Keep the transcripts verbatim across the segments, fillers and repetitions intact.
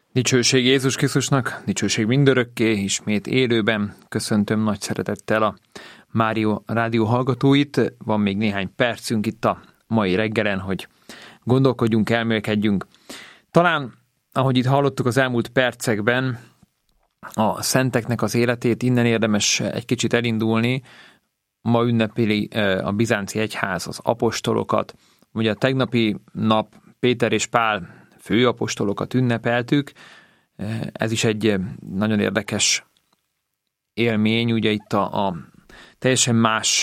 Dicsőség Jézus Krisztusnak, dicsőség mindörökké, ismét élőben köszöntöm nagy szeretettel a Mária rádió hallgatóit. Van még néhány percünk itt a mai reggelen, hogy gondolkodjunk, elmélkedjünk. Talán, ahogy itt hallottuk az elmúlt percekben, a szenteknek az életét innen érdemes egy kicsit elindulni. Ma ünnepeli a bizánci egyház az apostolokat. Ugye a tegnapi nap Péter és Pál főapostolokat ünnepeltük. Ez is egy nagyon érdekes élmény, ugye itt a, a teljesen más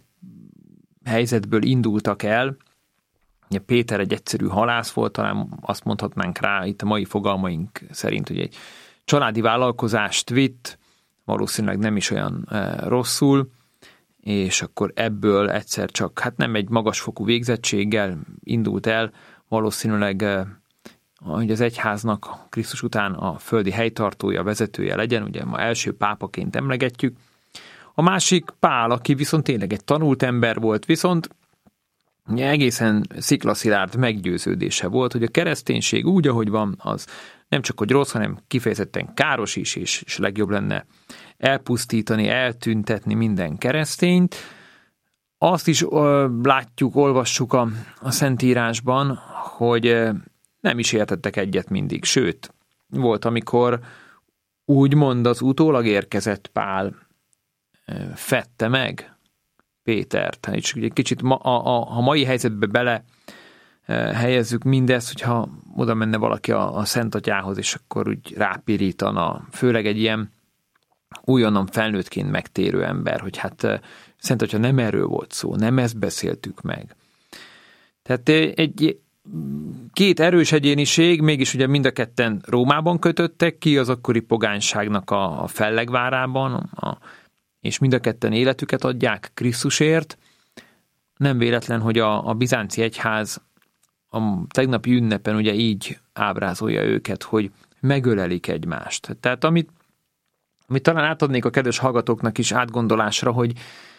helyzetből indultak el. Ugye Péter egy egyszerű halász volt, talán azt mondhatnánk rá itt a mai fogalmaink szerint, hogy egy családi vállalkozást vitt, valószínűleg nem is olyan rosszul, és akkor ebből egyszer csak, hát nem egy magasfokú végzettséggel indult el, valószínűleg hogy az egyháznak Krisztus után a földi helytartója, vezetője legyen, ugye ma első pápaként emlegetjük. A másik Pál, aki viszont tényleg egy tanult ember volt, viszont egészen sziklaszilárd meggyőződése volt, hogy a kereszténység úgy, ahogy van, az nem csak hogy rossz, hanem kifejezetten káros is, és, és legjobb lenne elpusztítani, eltüntetni minden keresztényt. Azt is ö, látjuk, olvassuk a, a Szentírásban, hogy ö, nem is értettek egyet mindig, sőt, volt, amikor úgymond az utólag érkezett Pál fette meg Pétert. És egy kicsit ma, a, a, a mai helyzetbe bele helyezzük mindezt, hogyha oda menne valaki a, a Szent Atyához, és akkor úgy rápirítana, főleg egy ilyen újonnan felnőttként megtérő ember, hogy hát Szent Atya nem erről volt szó, nem ezt beszéltük meg. Tehát egy két erős egyéniség, mégis ugye mind a ketten Rómában kötöttek ki, az akkori pogányságnak a, a fellegvárában, a, és mind a ketten életüket adják Krisztusért. Nem véletlen, hogy a, a bizánci egyház a tegnapi ünnepen ugye így ábrázolja őket, hogy megölelik egymást. Tehát amit, amit talán átadnék a kedves hallgatóknak is átgondolásra, hogy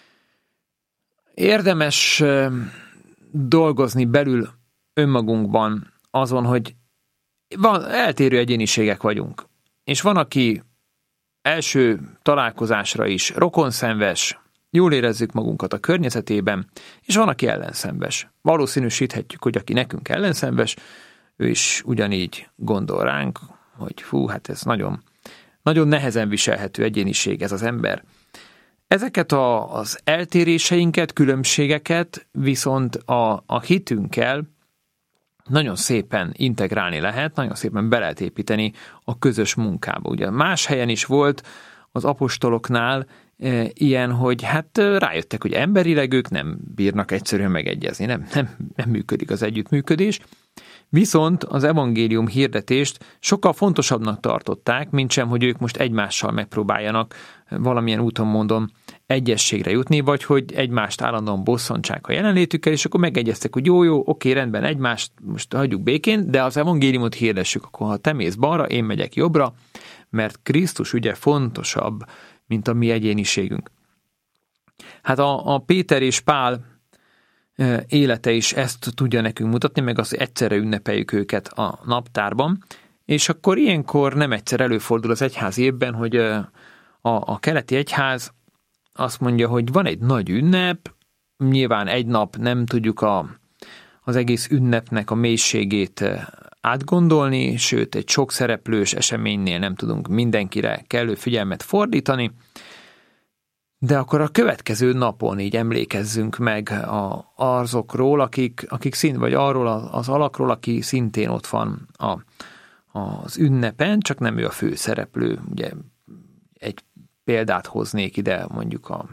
érdemes dolgozni belül önmagunkban azon, hogy van, eltérő egyéniségek vagyunk. És van, aki első találkozásra is rokonszenves, jól érezzük magunkat a környezetében, és van, aki ellenszenves. Valószínűsíthetjük, hogy aki nekünk ellenszenves, ő is ugyanígy gondol ránk, hogy hú, hát ez nagyon, nagyon nehezen viselhető egyéniség ez az ember. Ezeket a, az eltéréseinket, különbségeket viszont a, a hitünkkel nagyon szépen integrálni lehet, nagyon szépen be lehet építeni a közös munkába. Ugye más helyen is volt az apostoloknál e, ilyen, hogy hát rájöttek, hogy emberileg ők nem bírnak egyszerűen megegyezni, nem, nem, nem működik az együttműködés, viszont az evangélium hirdetést sokkal fontosabbnak tartották, mint sem, hogy ők most egymással megpróbáljanak valamilyen úton módon egyességre jutni, vagy hogy egymást állandóan bosszantsák a jelenlétükkel, és akkor megegyeztek, hogy jó, jó, oké, rendben, egymást most hagyjuk békén, de az evangéliumot hirdessük, akkor ha te mész balra, én megyek jobbra, mert Krisztus ugye fontosabb, mint a mi egyéniségünk. Hát a, a Péter és Pál élete is ezt tudja nekünk mutatni, meg az, hogy egyszerre ünnepeljük őket a naptárban, és akkor ilyenkor nem egyszer előfordul az egyház évben, hogy a, a keleti egyház azt mondja, hogy van egy nagy ünnep, nyilván egy nap nem tudjuk a, az egész ünnepnek a mélységét átgondolni, sőt egy sok szereplős eseménynél nem tudunk mindenkire kellő figyelmet fordítani, de akkor a következő napon így emlékezzünk meg a, azokról, akik, akik szint, vagy arról az alakról, aki szintén ott van a, az ünnepen, csak nem ő a fő szereplő. Ugye egy példát hoznék ide, mondjuk a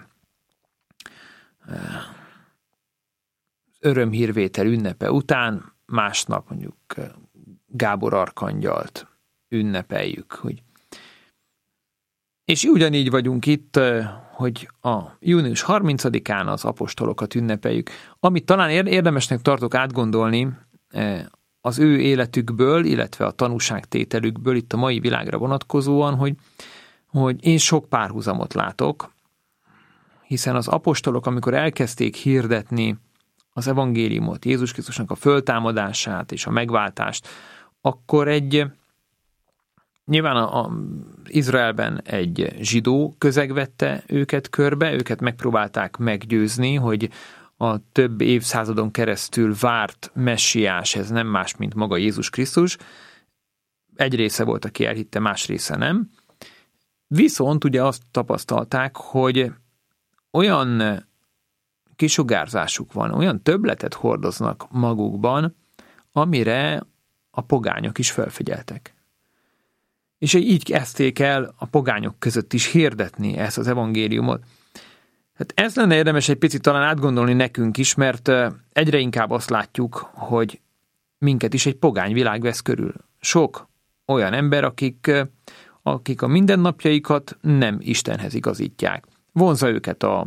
örömhírvétel ünnepe után, másnap mondjuk Gábor arkangyalt ünnepeljük, hogy és ugyanígy vagyunk itt, hogy a június harmincadikán az apostolokat ünnepeljük. Amit talán érdemesnek tartok átgondolni az ő életükből, illetve a tanúságtételükből itt a mai világra vonatkozóan, hogy, hogy én sok párhuzamot látok, hiszen az apostolok, amikor elkezdték hirdetni az evangéliumot, Jézus Krisztusnak a föltámadását és a megváltást, akkor egy nyilván a, a Izraelben egy zsidó közeg vette őket körbe, őket megpróbálták meggyőzni, hogy a több évszázadon keresztül várt messiás, ez nem más, mint maga Jézus Krisztus. Egy része volt, aki elhitte, más része nem. Viszont ugye azt tapasztalták, hogy olyan kisugárzásuk van, olyan többletet hordoznak magukban, amire a pogányok is felfigyeltek. És így kezdték el a pogányok között is hirdetni ezt az evangéliumot. Hát ez lenne érdemes egy picit talán átgondolni nekünk is, mert egyre inkább azt látjuk, hogy minket is egy pogány világ vesz körül. Sok olyan ember, akik, akik a mindennapjaikat nem Istenhez igazítják. Vonzza őket a,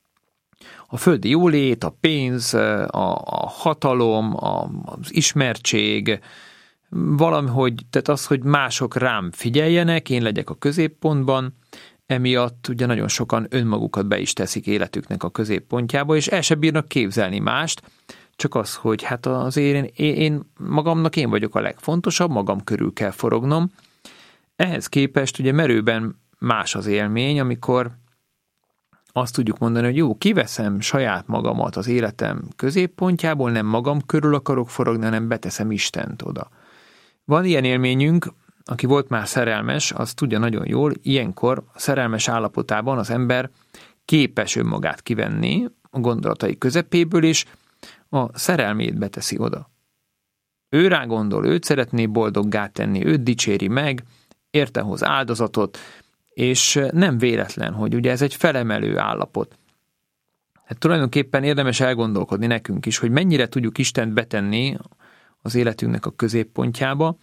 a földi jólét, a pénz, a, a hatalom, a, az ismertség, valahogy, tehát az, hogy mások rám figyeljenek, én legyek a középpontban, emiatt ugye nagyon sokan önmagukat be is teszik életüknek a középpontjába, és el se bírnak képzelni mást, csak az, hogy hát azért én, én magamnak én vagyok a legfontosabb, magam körül kell forognom. Ehhez képest ugye merőben más az élmény, amikor azt tudjuk mondani, hogy jó, kiveszem saját magamat az életem középpontjából, nem magam körül akarok forogni, hanem beteszem Istent oda. Van ilyen élményünk, aki volt már szerelmes, az tudja nagyon jól, ilyenkor a szerelmes állapotában az ember képes önmagát kivenni a gondolatai közepéből, és a szerelmét beteszi oda. Ő rá gondol, őt szeretné boldoggá tenni, őt dicséri meg, érte hoz áldozatot, és nem véletlen, hogy ugye ez egy felemelő állapot. Hát tulajdonképpen érdemes elgondolkodni nekünk is, hogy mennyire tudjuk Istent betenni az életünknek a középpontjába.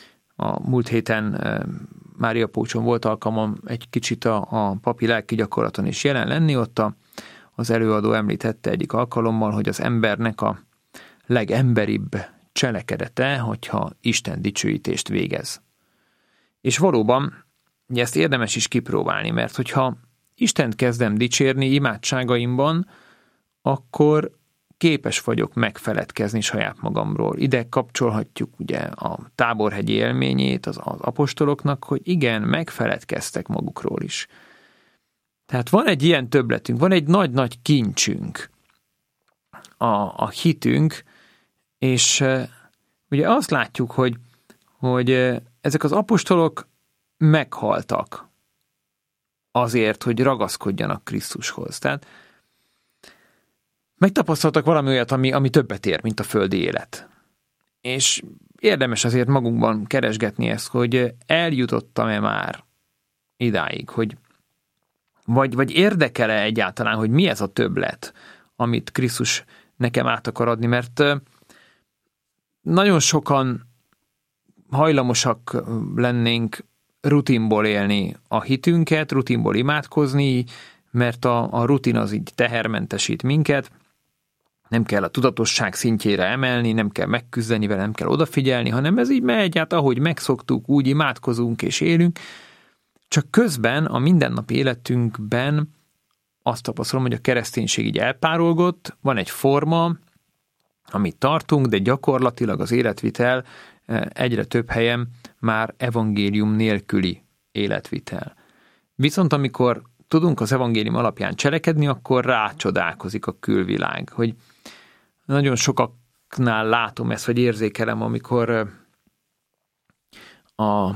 A múlt héten Mária Pócson volt alkalmam egy kicsit a, a papi lelki gyakorlaton is jelen lenni, ott a, az előadó említette egyik alkalommal, hogy az embernek a legemberibb cselekedete, hogyha Isten dicsőítést végez. És valóban ugye ezt érdemes is kipróbálni, mert hogyha Istent kezdem dicsérni imádságaimban, akkor képes vagyok megfeledkezni saját magamról. Ide kapcsolhatjuk ugye a Táborhegy élményét az, az apostoloknak, hogy igen, megfeledkeztek magukról is. Tehát van egy ilyen többletünk, van egy nagy-nagy kincsünk, a, a hitünk, és e, ugye azt látjuk, hogy, hogy e, ezek az apostolok meghaltak azért, hogy ragaszkodjanak Krisztushoz. Tehát megtapasztaltak valami olyat, ami, ami többet ér, mint a földi élet. És érdemes azért magunkban keresgetni ezt, hogy eljutottam-e már idáig, hogy vagy, vagy érdekel-e egyáltalán, hogy mi ez a többlet, amit Krisztus nekem át akar adni, mert nagyon sokan hajlamosak lennénk rutinból élni a hitünket, rutinból imádkozni, mert a, a rutin az így tehermentesít minket, nem kell a tudatosság szintjére emelni, nem kell megküzdeni vele, nem kell odafigyelni, hanem ez így megy, hát ahogy megszoktuk, úgy imádkozunk és élünk, csak közben a mindennapi életünkben azt tapasztalom, hogy a kereszténység így elpárolgott, van egy forma, amit tartunk, de gyakorlatilag az életvitel egyre több helyen már evangélium nélküli életvitel. Viszont amikor tudunk az evangélium alapján cselekedni, akkor rácsodálkozik a külvilág, hogy nagyon sokaknál látom ezt, vagy érzékelem, amikor a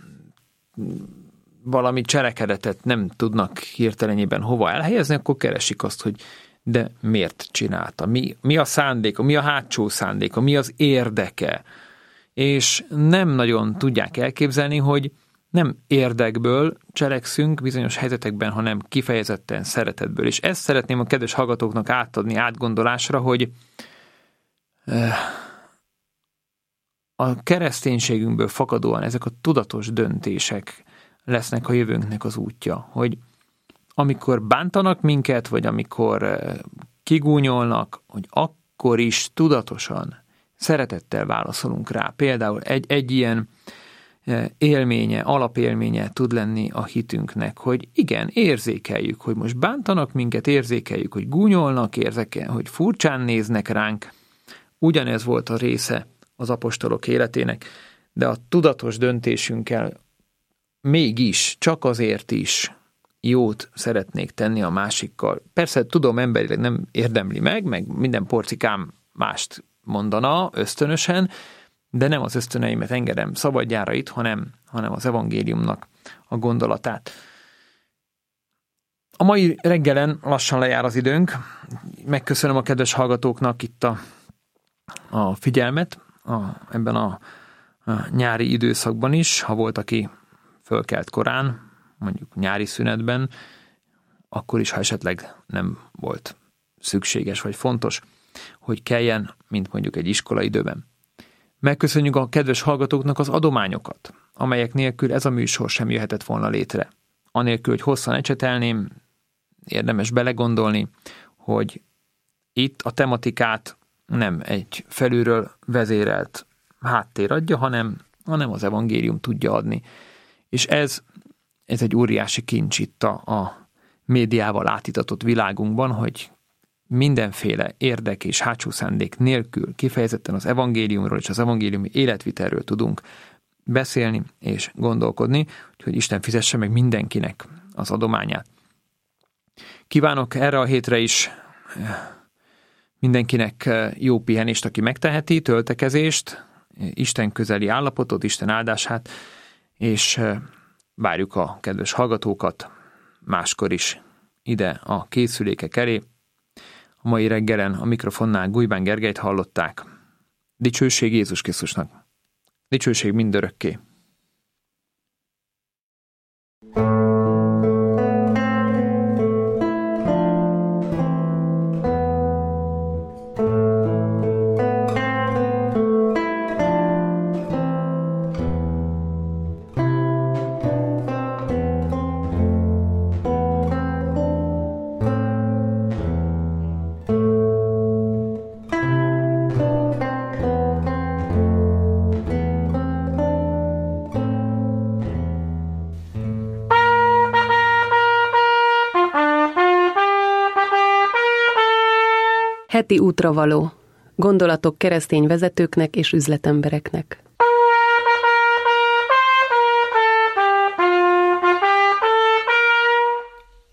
valami cselekedetet nem tudnak hirtelenében hova elhelyezni, akkor keresik azt, hogy de miért csinálta, mi, mi a szándéka, mi a hátsó szándéka, mi az érdeke, és nem nagyon tudják elképzelni, hogy nem érdekből cselekszünk bizonyos helyzetekben, hanem kifejezetten szeretetből. És ezt szeretném a kedves hallgatóknak átadni átgondolásra, hogy a kereszténységünkből fakadóan ezek a tudatos döntések lesznek a jövőnknek az útja, hogy amikor bántanak minket, vagy amikor kigúnyolnak, hogy akkor is tudatosan, szeretettel válaszolunk rá. Például egy, egy ilyen élménye, alapélménye tud lenni a hitünknek, hogy igen, érzékeljük, hogy most bántanak minket, érzékeljük, hogy gúnyolnak, érzékeljük, hogy furcsán néznek ránk. Ugyanez volt a része az apostolok életének, de a tudatos döntésünkkel mégis, csak azért is jót szeretnék tenni a másikkal. Persze tudom, emberileg nem érdemli meg, meg minden porcikám mást mondana ösztönösen, de nem az ösztöneimet engedem szabadjára itt, hanem, hanem az evangéliumnak a gondolatát. A mai reggelen lassan lejár az időnk. Megköszönöm a kedves hallgatóknak itt a, a figyelmet a, ebben a, a nyári időszakban is. Ha volt, aki fölkelt korán, mondjuk nyári szünetben, akkor is, ha esetleg nem volt szükséges vagy fontos, hogy keljen, mint mondjuk egy iskola időben. Megköszönjük a kedves hallgatóknak az adományokat, amelyek nélkül ez a műsor sem jöhetett volna létre. Anélkül, hogy hosszan ecsetelném, érdemes belegondolni, hogy itt a tematikát nem egy felülről vezérelt háttér adja, hanem, hanem az evangélium tudja adni. És ez, ez egy óriási kincs itt a, a médiával átitatott világunkban, hogy mindenféle érdek és hátsó szándék nélkül kifejezetten az evangéliumról és az evangéliumi életvitelről tudunk beszélni és gondolkodni, hogy Isten fizesse meg mindenkinek az adományát. Kívánok erre a hétre is mindenkinek jó pihenést, aki megteheti, töltekezést, Isten közeli állapotot, Isten áldását, és várjuk a kedves hallgatókat máskor is ide a készülékek elé. A mai reggelen a mikrofonnál Gulyban Gergelyt hallották. Dicsőség Jézus Krisztusnak. Dicsőség mindörökké. Heti útravaló. Gondolatok keresztény vezetőknek és üzletembereknek.